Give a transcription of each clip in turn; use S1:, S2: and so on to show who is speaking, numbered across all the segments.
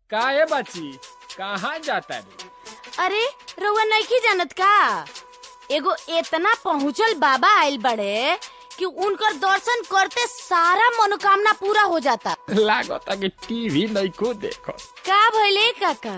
S1: काहे बची कहाँ जाता रे?
S2: अरे रउआ नहीं जानत का, एगो इतना पहुँचल बाबा आइल बड़े कि उनकर दर्शन करते सारा मनोकामना पूरा हो जाता।
S1: लागता कि टीवी नहीं को देखो।
S2: का भइले काका?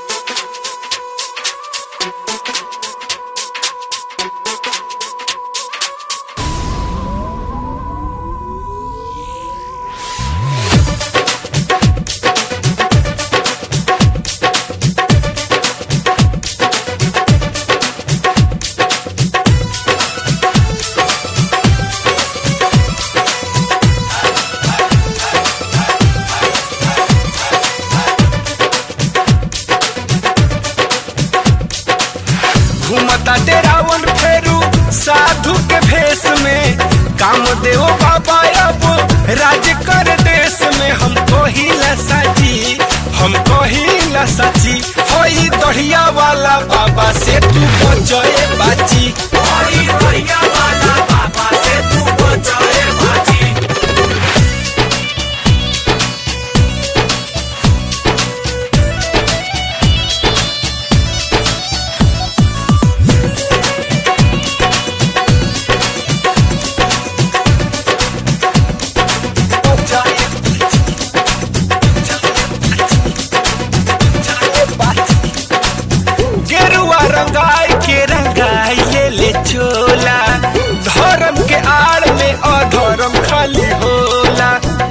S3: घूमता रावण फेरू साधु के भेष में, कामदेव बाबा अब राज कर देश में। हमको ही लसाची, हमको ही लसाची, होई दढ़िया वाला बाबा से तू बचाए बाची, होई दढ़िया वाला बाबा से तू बचाए बाची। रंगाई के रंगाई ले ले चोला, धर्म के आड़ में अधर्म खाली होला।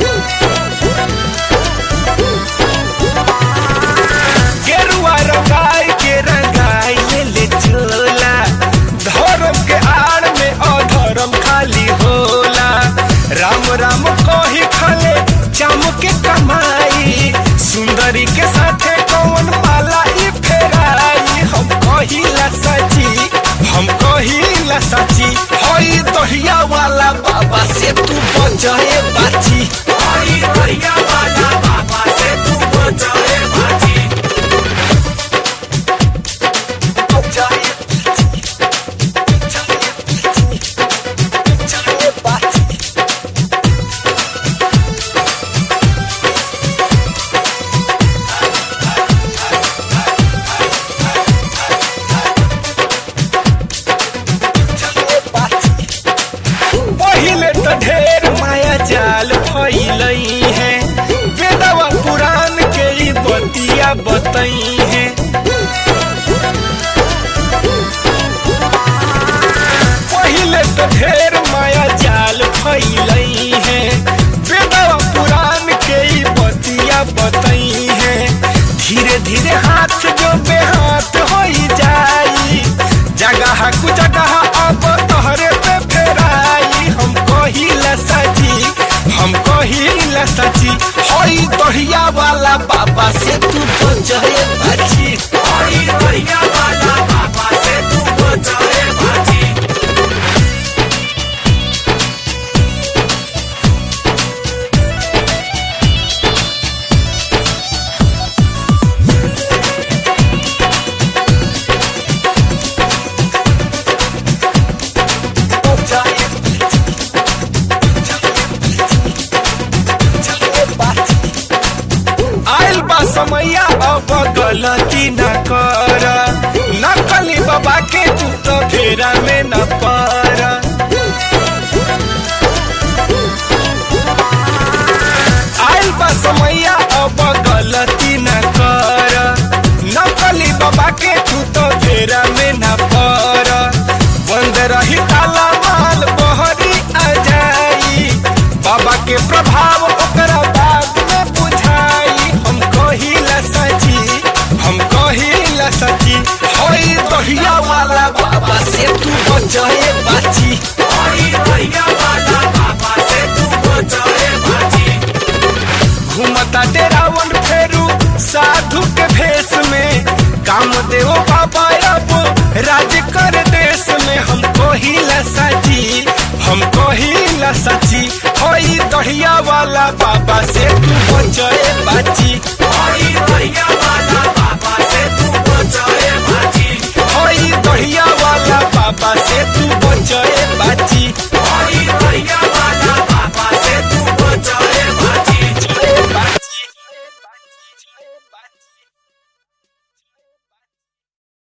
S3: गेरुआ रंगाई के रंगाई ले ले चोला, धर्म के आड़ में अधर्म खाली होला। राम राम कही खले चाम के कमाई, सुंदरी के साथे कौन माला ई फेराई। हमको ही लसाची, हमको ही लसाची, होई दहिया वाला बाबा से तू बचाए बाची, होई दहिया वाला बाबा से तू बचाए बाची। बचाए बाची। ढेर माया जाल फैलई है, वेदवा पुराण के ई बतिया बतई है। पहिले तो ढेर माया जाल फैलई है, वेदवा पुराण के ई बतिया बतई है। धीरे धीरे हाथ जो बेहाथ हो जाई, जगह कु जगह अब तोहरे पे फेराई। हमको ही लसाची, हमको ही लसाची, होई दढ़िया वाला बाबा से तू बचाए बाची, होई दढ़िया वाला बाबा से तू बचाए बाची। समैया अब गलती न कर, नकली बाबा के तू तो फेरा में न पर। आइल बा समैया अब गलती न कर, नकली बाबा के तू तो फेरा में न पर। बंद रही ताला माल बहरी आ जाई, बाबा के प्रभाव ओकरा बाद में बुझाई। हमको ही लसाची, हमको ही लसाची, होई दहिया वाला बाबा से तू बचाए बाची। बाची